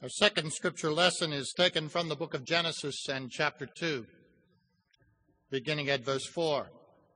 Our second scripture lesson is taken from the book of Genesis and chapter 2, beginning at verse 4.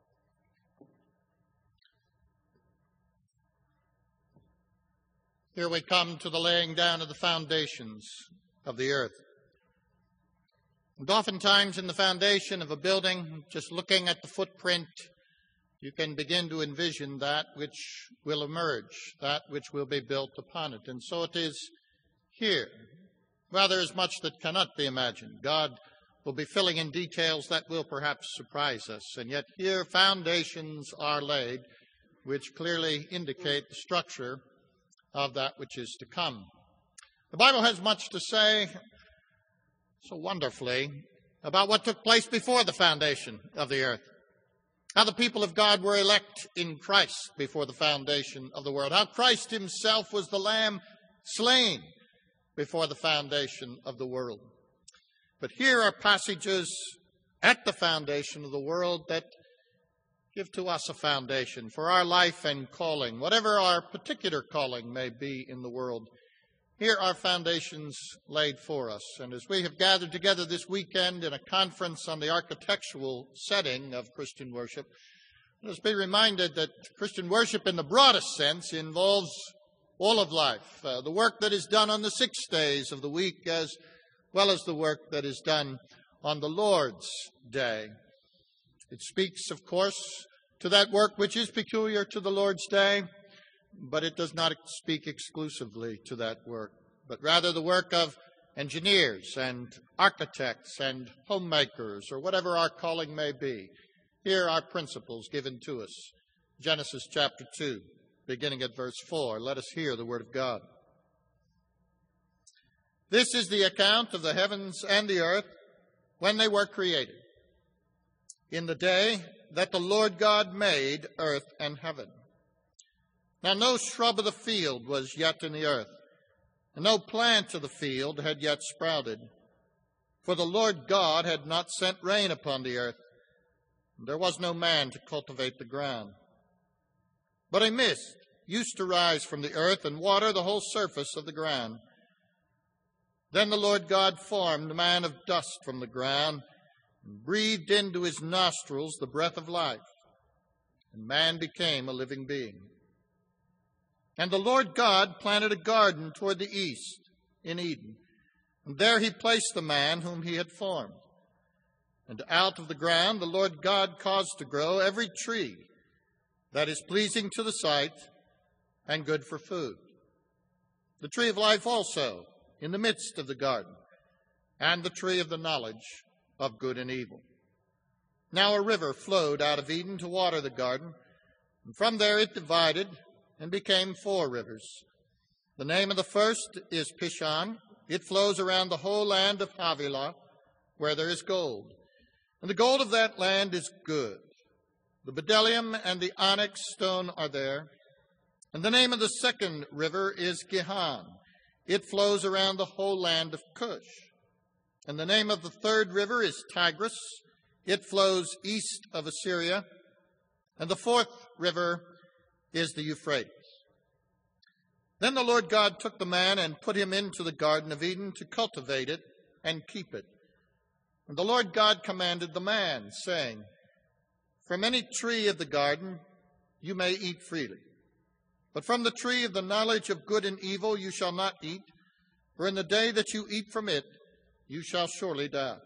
Here we come to the laying down of the foundations of the earth. And oftentimes in the foundation of a building, just looking at the footprint, you can begin to envision that which will emerge, that which will be built upon it. And so it is here. Well, there is much that cannot be imagined. God will be filling in details that will perhaps surprise us. And yet here foundations are laid which clearly indicate the structure of that which is to come. The Bible has much to say so wonderfully about what took place before the foundation of the earth. How the people of God were elect in Christ before the foundation of the world. How Christ himself was the Lamb slain before the foundation of the world. But here are passages at the foundation of the world that give to us a foundation for our life and calling, whatever our particular calling may be in the world. Here are foundations laid for us. And as we have gathered together this weekend in a conference on the architectural setting of Christian worship, let us be reminded that Christian worship in the broadest sense involves all of life, the work that is done on the 6 days of the week as well as the work that is done on the Lord's Day. It speaks, of course, to that work which is peculiar to the Lord's Day, but it does not speak exclusively to that work, but rather the work of engineers and architects and homemakers, or whatever our calling may be. Here are principles given to us. Genesis chapter 2, beginning at verse 4. Let us hear the word of God. This is the account of the heavens and the earth when they were created, in the day that the Lord God made earth and heaven. Now no shrub of the field was yet in the earth, and no plant of the field had yet sprouted, for the Lord God had not sent rain upon the earth, and there was no man to cultivate the ground. But a mist used to rise from the earth and water the whole surface of the ground. Then the Lord God formed man of dust from the ground, and breathed into his nostrils the breath of life, and man became a living being. And the Lord God planted a garden toward the east in Eden, and there he placed the man whom he had formed. And out of the ground the Lord God caused to grow every tree that is pleasing to the sight and good for food. The tree of life also in the midst of the garden, and the tree of the knowledge of good and evil. Now a river flowed out of Eden to water the garden, and from there it divided and became 4 rivers. The name of the first is Pishon. It flows around the whole land of Havilah, where there is gold. And the gold of that land is good. The bdellium and the onyx stone are there. And the name of the second river is Gihon. It flows around the whole land of Cush. And the name of the third river is Tigris. It flows east of Assyria. And the 4th river is the Euphrates. Then the Lord God took the man and put him into the Garden of Eden to cultivate it and keep it. And the Lord God commanded the man, saying, From any tree of the garden you may eat freely, but from the tree of the knowledge of good and evil you shall not eat, for in the day that you eat from it you shall surely die.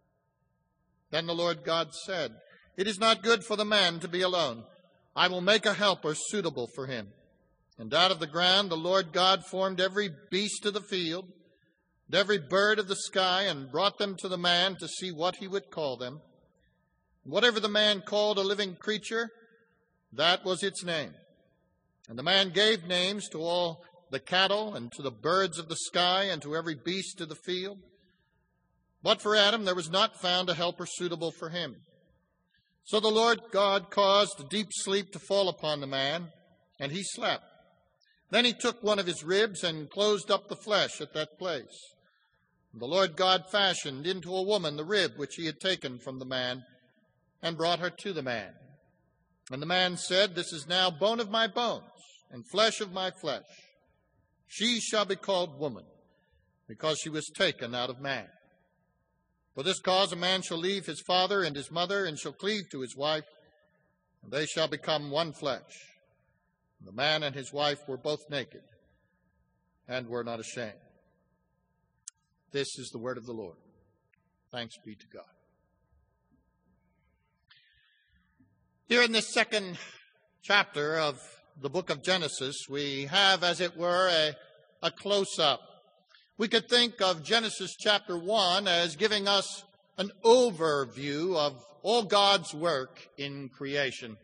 Then the Lord God said, It is not good for the man to be alone. I will make a helper suitable for him. And out of the ground the Lord God formed every beast of the field, and every bird of the sky, and brought them to the man to see what he would call them. Whatever the man called a living creature, that was its name. And the man gave names to all the cattle, and to the birds of the sky, and to every beast of the field. But for Adam there was not found a helper suitable for him. So the Lord God caused a deep sleep to fall upon the man, and he slept. Then he took one of his ribs and closed up the flesh at that place. And the Lord God fashioned into a woman the rib which he had taken from the man, and brought her to the man. And the man said, This is now bone of my bones, and flesh of my flesh. She shall be called woman, because she was taken out of man. For this cause a man shall leave his father and his mother, and shall cleave to his wife, and they shall become one flesh. And the man and his wife were both naked, and were not ashamed. This is the word of the Lord. Thanks be to God. Here in this second chapter of the book of Genesis, we have, as it were, a close-up. We could think of Genesis chapter 1 as giving us an overview of all God's work in creation.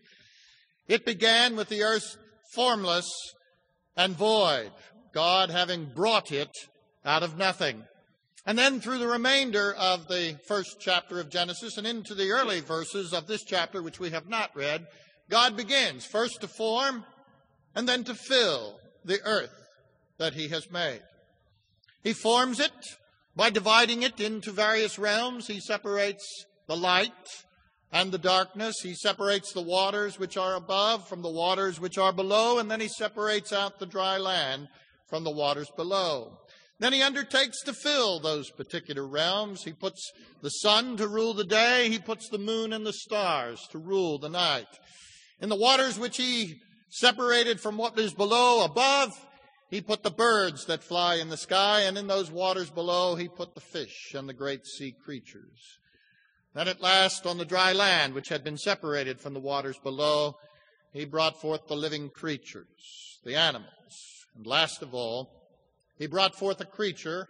It began with the earth formless and void, God having brought it out of nothing. And then through the remainder of the first chapter of Genesis and into the early verses of this chapter, which we have not read, God begins first to form and then to fill the earth that he has made. He forms it by dividing it into various realms. He separates the light and the darkness. He separates the waters which are above from the waters which are below, and then he separates out the dry land from the waters below. Then he undertakes to fill those particular realms. He puts the sun to rule the day. He puts the moon and the stars to rule the night. In the waters which he separated from what is below, above, he put the birds that fly in the sky, and in those waters below he put the fish and the great sea creatures. Then at last on the dry land, which had been separated from the waters below, he brought forth the living creatures, the animals. And last of all, he brought forth a creature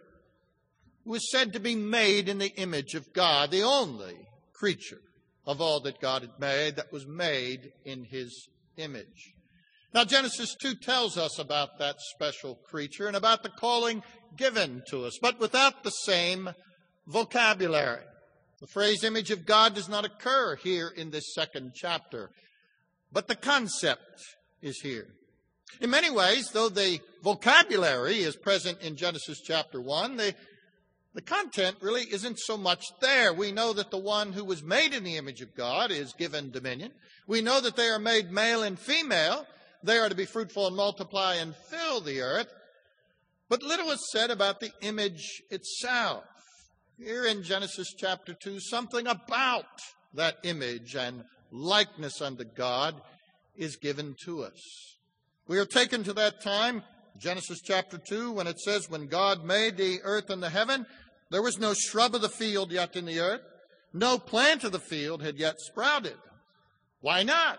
who is said to be made in the image of God, the only creature of all that God had made that was made in his image. Now, Genesis 2 tells us about that special creature and about the calling given to us, but without the same vocabulary. The phrase image of God does not occur here in this second chapter, but the concept is here. In many ways, though the vocabulary is present in Genesis chapter 1, the content really isn't so much there. We know that the one who was made in the image of God is given dominion. We know that they are made male and female. They are to be fruitful and multiply and fill the earth. But little is said about the image itself. Here in Genesis chapter 2, something about that image and likeness unto God is given to us. We are taken to that time, Genesis chapter 2, when it says, when God made the earth and the heaven, there was no shrub of the field yet in the earth. No plant of the field had yet sprouted. Why not?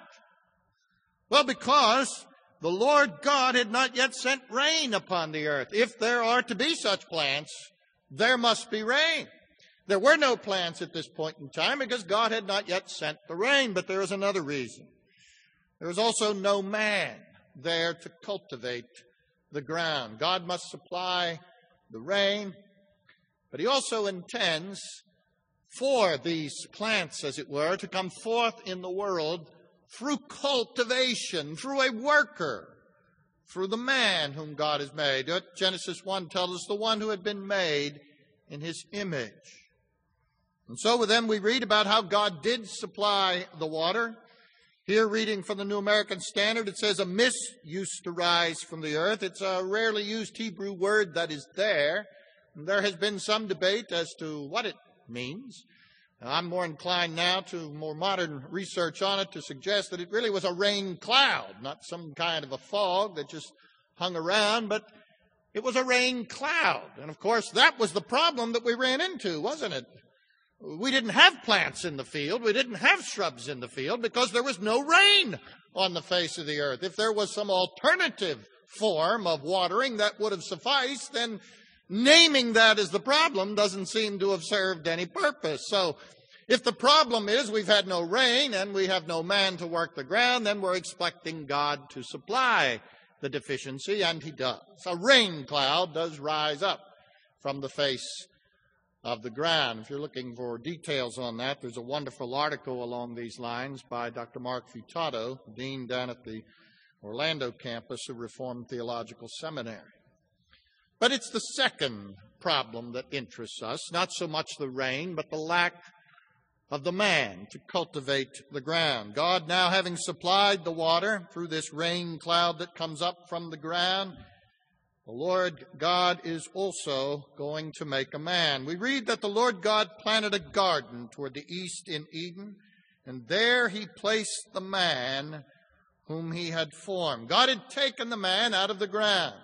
Well, because the Lord God had not yet sent rain upon the earth. If there are to be such plants, there must be rain. There were no plants at this point in time because God had not yet sent the rain. But there is another reason. There is also no man there to cultivate the ground. God must supply the rain, but he also intends for these plants, as it were, to come forth in the world through cultivation, through a worker, through the man whom God has made. Genesis 1 tells us the one who had been made in his image. And so with them we read about how God did supply the water. Here, reading from the New American Standard, it says, a mist used to rise from the earth. It's a rarely used Hebrew word that is there. And there has been some debate as to what it means. I'm more inclined now to more modern research on it to suggest that it really was a rain cloud, not some kind of a fog that just hung around, but it was a rain cloud. And of course, that was the problem that we ran into, wasn't it? We didn't have plants in the field. We didn't have shrubs in the field because there was no rain on the face of the earth. If there was some alternative form of watering that would have sufficed, then naming that as the problem doesn't seem to have served any purpose. So if the problem is we've had no rain and we have no man to work the ground, then we're expecting God to supply the deficiency, and he does. A rain cloud does rise up from the face of the ground. If you're looking for details on that, there's a wonderful article along these lines by Dr. Mark Futato, dean down at the Orlando campus of Reformed Theological Seminary. But it's the second problem that interests us, not so much the rain, but the lack of the man to cultivate the ground. God, now having supplied the water through this rain cloud that comes up from the ground, the Lord God is also going to make a man. We read that the Lord God planted a garden toward the east in Eden, and there he placed the man whom he had formed. God had taken the man out of the ground,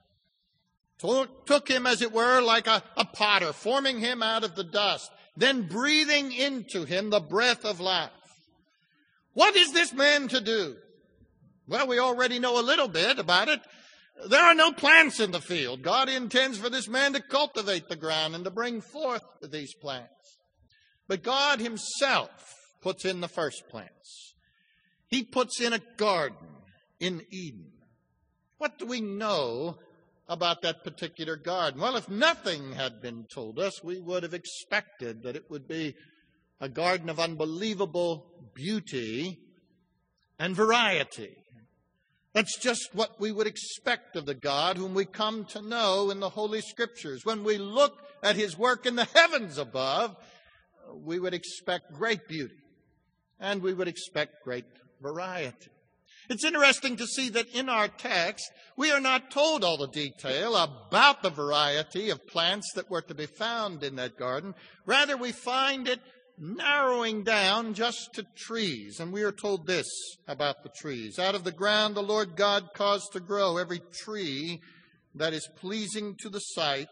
took him, as it were, like a potter, forming him out of the dust, then breathing into him the breath of life. What is this man to do? Well, we already know a little bit about it. There are no plants in the field. God intends for this man to cultivate the ground and to bring forth these plants. But God himself puts in the first plants. He puts in a garden in Eden. What do we know about that particular garden? Well, if nothing had been told us, we would have expected that it would be a garden of unbelievable beauty and variety. That's just what we would expect of the God whom we come to know in the Holy Scriptures. When we look at his work in the heavens above, we would expect great beauty, and we would expect great variety. It's interesting to see that in our text, we are not told all the detail about the variety of plants that were to be found in that garden. Rather, we find it narrowing down just to trees. And we are told this about the trees. Out of the ground the Lord God caused to grow every tree that is pleasing to the sight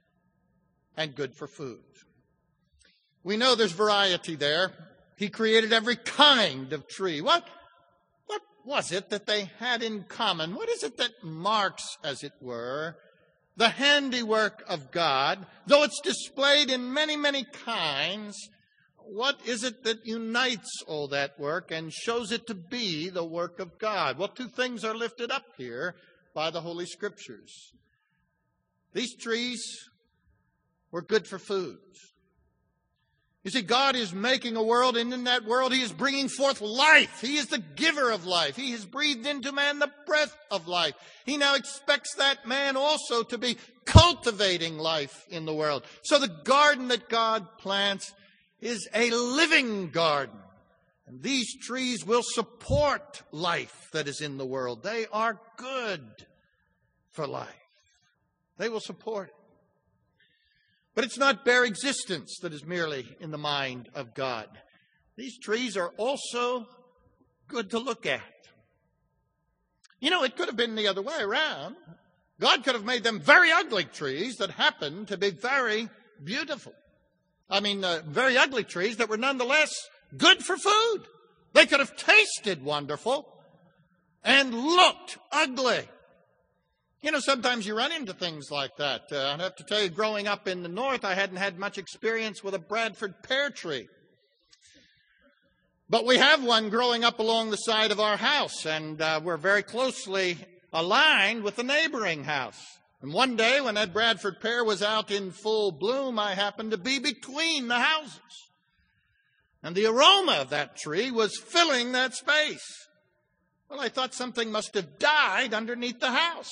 and good for food. We know there's variety there. He created every kind of tree. What was it that they had in common? What is it that marks, as it were, the handiwork of God? Though it's displayed in many, many kinds, what is it that unites all that work and shows it to be the work of God? Well, two things are lifted up here by the Holy Scriptures. These trees were good for food. You see, God is making a world, and in that world he is bringing forth life. He is the giver of life. He has breathed into man the breath of life. He now expects that man also to be cultivating life in the world. So the garden that God plants is a living garden. And these trees will support life that is in the world. They are good for life. They will support it. But it's not bare existence that is merely in the mind of God. These trees are also good to look at. You know, it could have been the other way around. God could have made them very ugly trees that happened to be very beautiful. Very ugly trees that were nonetheless good for food. They could have tasted wonderful and looked ugly. You know, sometimes you run into things like that. I have to tell you, growing up in the north, I hadn't had much experience with a Bradford pear tree. But we have one growing up along the side of our house, and we're very closely aligned with the neighboring house. And one day when that Bradford pear was out in full bloom, I happened to be between the houses. And the aroma of that tree was filling that space. Well, I thought something must have died underneath the house.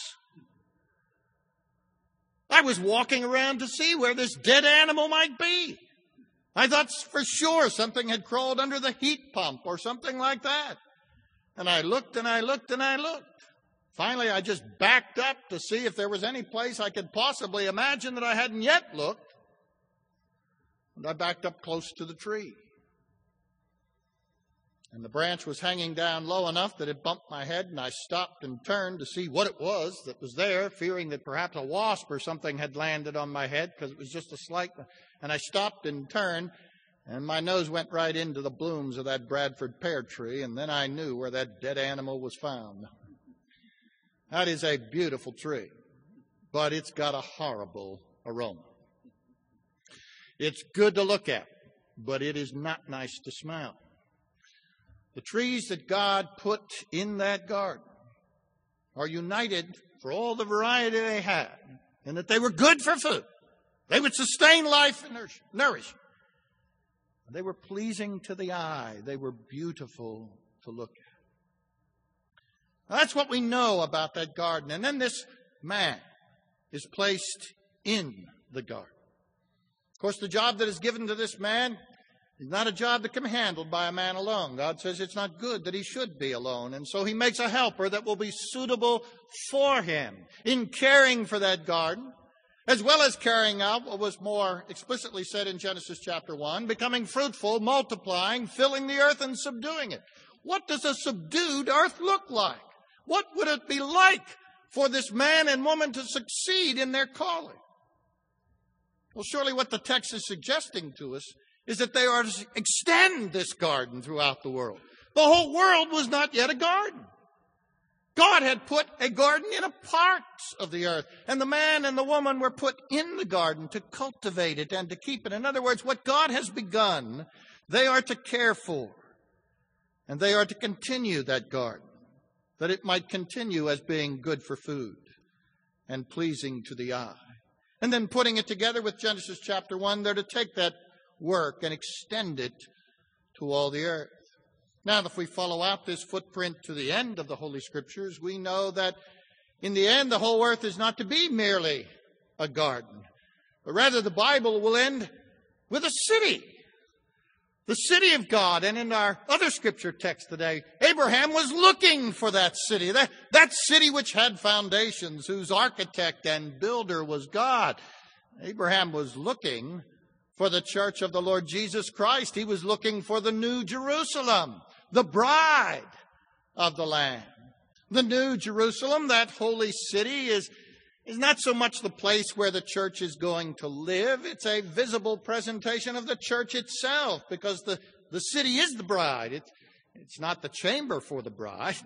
I was walking around to see where this dead animal might be. I thought for sure something had crawled under the heat pump or something like that. And I looked and I looked and I looked. Finally, I just backed up to see if there was any place I could possibly imagine that I hadn't yet looked. And I backed up close to the tree. And the branch was hanging down low enough that it bumped my head, and I stopped and turned to see what it was that was there, fearing that perhaps a wasp or something had landed on my head, because it was just a slight. And I stopped and turned, and my nose went right into the blooms of that Bradford pear tree, and then I knew where that dead animal was found. That is a beautiful tree, but it's got a horrible aroma. It's good to look at, but it is not nice to smell. The trees that God put in that garden are united for all the variety they had, and that they were good for food. They would sustain life and nourish. They were pleasing to the eye. They were beautiful to look at. Now, that's what we know about that garden. And then this man is placed in the garden. Of course, the job that is given to this man It's not a job that can be handled by a man alone. God says it's not good that he should be alone. And so he makes a helper that will be suitable for him in caring for that garden, as well as carrying out what was more explicitly said in Genesis chapter 1, becoming fruitful, multiplying, filling the earth and subduing it. What does a subdued earth look like? What would it be like for this man and woman to succeed in their calling? Well, surely what the text is suggesting to us is that they are to extend this garden throughout the world. The whole world was not yet a garden. God had put a garden in a part of the earth, and the man and the woman were put in the garden to cultivate it and to keep it. In other words, what God has begun, they are to care for, and they are to continue that garden, that it might continue as being good for food and pleasing to the eye. And then putting it together with Genesis chapter 1, they're to take that work and extend it to all the earth. Now, if we follow out this footprint to the end of the Holy Scriptures, we know that in the end, the whole earth is not to be merely a garden, but rather the Bible will end with a city, the city of God. And in our other Scripture text today, Abraham was looking for that city, that city which had foundations, whose architect and builder was God. Abraham was looking for the church of the Lord Jesus Christ. He was looking for the New Jerusalem, the bride of the Lamb. The New Jerusalem, that holy city, is not so much the place where the church is going to live. It's a visible presentation of the church itself, because the city is the bride. It's not the chamber for the bride.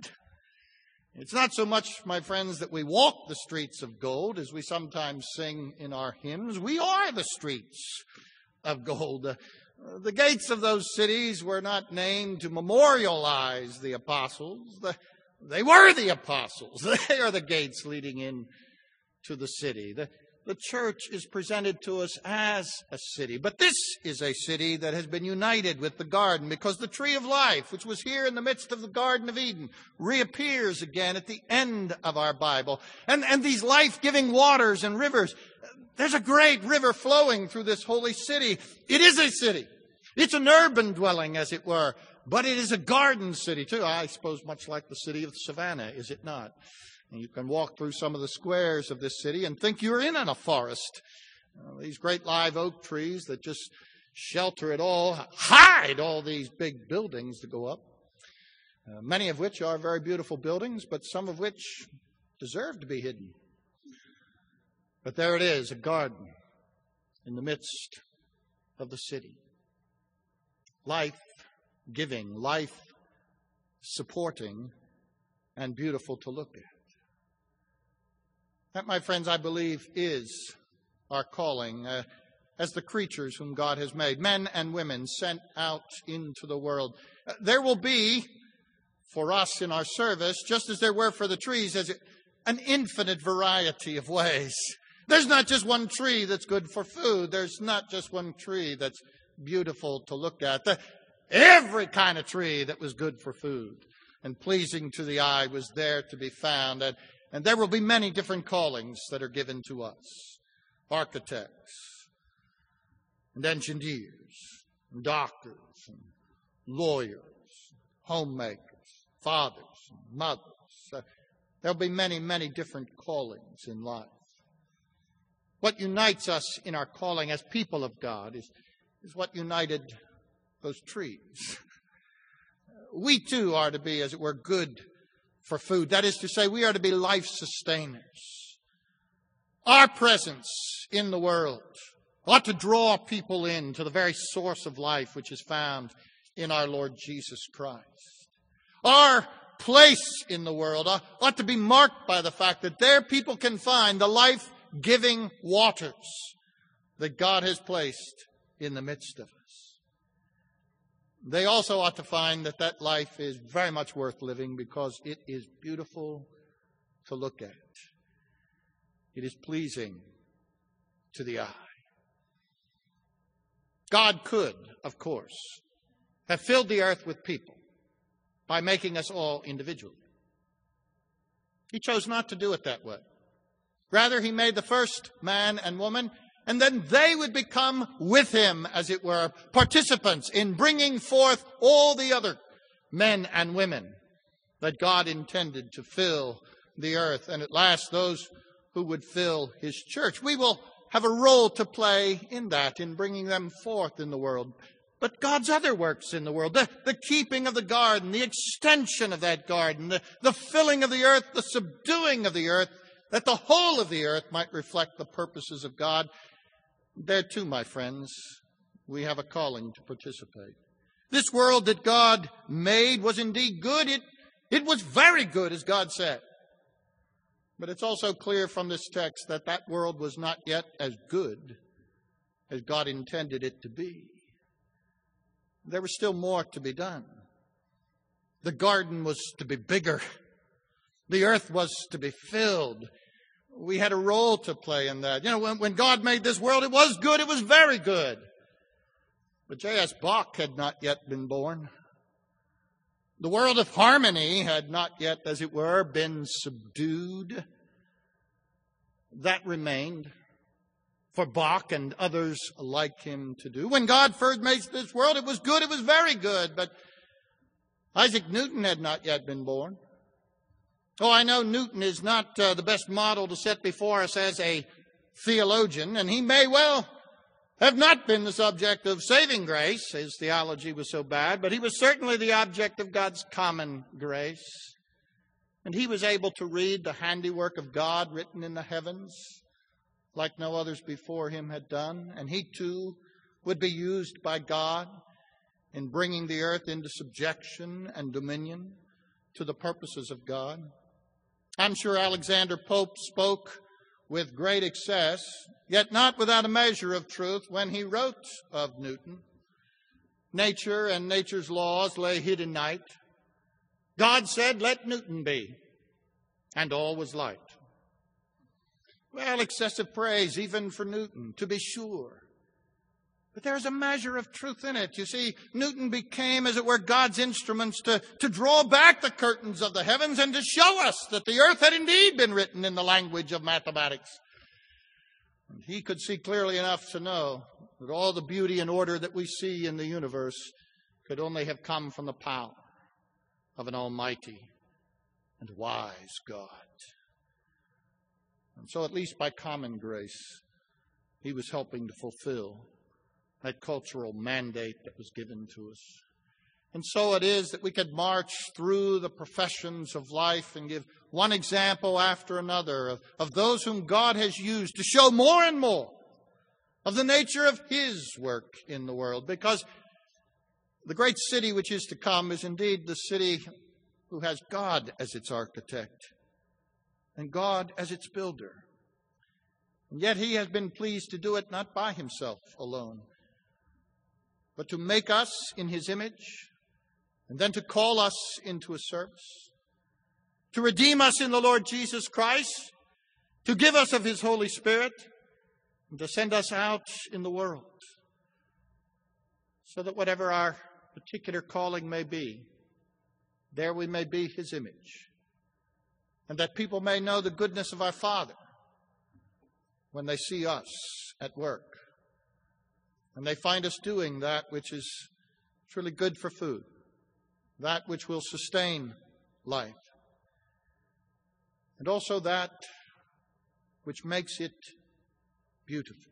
It's not so much, my friends, that we walk the streets of gold, as we sometimes sing in our hymns. We are the streets of gold. The gates of those cities were not named to memorialize the apostles. They were the apostles. They are the gates leading in to the city. The church is presented to us as a city. But this is a city that has been united with the garden, because the tree of life, which was here in the midst of the Garden of Eden, reappears again at the end of our Bible. And these life-giving waters and rivers, there's a great river flowing through this holy city. It is a city. It's an urban dwelling, as it were, but it is a garden city too. I suppose much like the city of Savannah, is it not? And you can walk through some of the squares of this city and think you're in a forest. These great live oak trees that just shelter it all, hide all these big buildings that go up, many of which are very beautiful buildings, but some of which deserve to be hidden. But there it is, a garden in the midst of the city. Life-giving, life-supporting, and beautiful to look at. That, my friends, I believe is our calling as the creatures whom God has made, men and women sent out into the world. There will be, for us in our service, just as there were for the trees, an infinite variety of ways. There's not just one tree that's good for food. There's not just one tree that's beautiful to look at. Every kind of tree that was good for food and pleasing to the eye was there to be found. And there will be many different callings that are given to us. Architects and engineers and doctors and lawyers, homemakers, fathers and mothers. There'll be many, many different callings in life. What unites us in our calling as people of God is what united those trees. We too are to be, as it were, good for food. That is to say, we are to be life sustainers. Our presence in the world ought to draw people in to the very source of life, which is found in our Lord Jesus Christ. Our place in the world ought to be marked by the fact that there people can find the life-giving waters that God has placed in the midst of us. They also ought to find that life is very much worth living because it is beautiful to look at. It is pleasing to the eye. God could, of course, have filled the earth with people by making us all individually. He chose not to do it that way. Rather, he made the first man and woman And then they would become with him, as it were, participants in bringing forth all the other men and women that God intended to fill the earth. And at last, those who would fill his church. We will have a role to play in that, in bringing them forth in the world. But God's other works in the world, the keeping of the garden, the extension of that garden, the filling of the earth, the subduing of the earth, that the whole of the earth might reflect the purposes of God. There too, my friends, we have a calling to participate. This world that God made was indeed good. It was very good, as God said. But it's also clear from this text that that world was not yet as good as God intended it to be. There was still more to be done. The garden was to be bigger. The earth was to be filled. We had a role to play in that. You know, when God made this world, it was good. It was very good. But J.S. Bach had not yet been born. The world of harmony had not yet, as it were, been subdued. That remained for Bach and others like him to do. When God first made this world, it was good. It was very good. But Isaac Newton had not yet been born. Oh, I know Newton is not the best model to set before us as a theologian, and he may well have not been the subject of saving grace. His theology was so bad, but he was certainly the object of God's common grace. And he was able to read the handiwork of God written in the heavens like no others before him had done. And he too would be used by God in bringing the earth into subjection and dominion to the purposes of God. I'm sure Alexander Pope spoke with great excess, yet not without a measure of truth, when he wrote of Newton. Nature and nature's laws lay hid in night. God said, "Let Newton be," and all was light. Well, excessive praise even for Newton, to be sure. But there's a measure of truth in it. You see, Newton became, as it were, God's instruments to draw back the curtains of the heavens and to show us that the earth had indeed been written in the language of mathematics. And he could see clearly enough to know that all the beauty and order that we see in the universe could only have come from the power of an almighty and wise God. And so, at least by common grace, he was helping to fulfill that cultural mandate that was given to us. And so it is that we could march through the professions of life and give one example after another of those whom God has used to show more and more of the nature of his work in the world. Because the great city which is to come is indeed the city who has God as its architect and God as its builder. And yet he has been pleased to do it not by himself alone, but to make us in his image, and then to call us into a service, to redeem us in the Lord Jesus Christ, to give us of his Holy Spirit, and to send us out in the world, so that whatever our particular calling may be, there we may be his image, and that people may know the goodness of our Father when they see us at work. And they find us doing that which is truly good for food, that which will sustain life, and also that which makes it beautiful.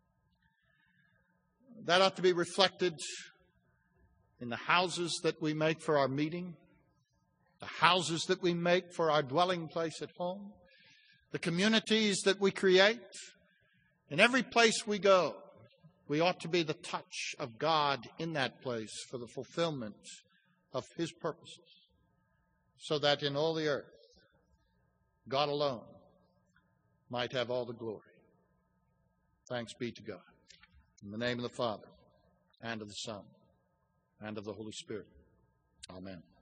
That ought to be reflected in the houses that we make for our meeting, the houses that we make for our dwelling place at home, the communities that we create. In every place we go, we ought to be the touch of God in that place for the fulfillment of his purposes, so that in all the earth, God alone might have all the glory. Thanks be to God. In the name of the Father, and of the Son, and of the Holy Spirit. Amen.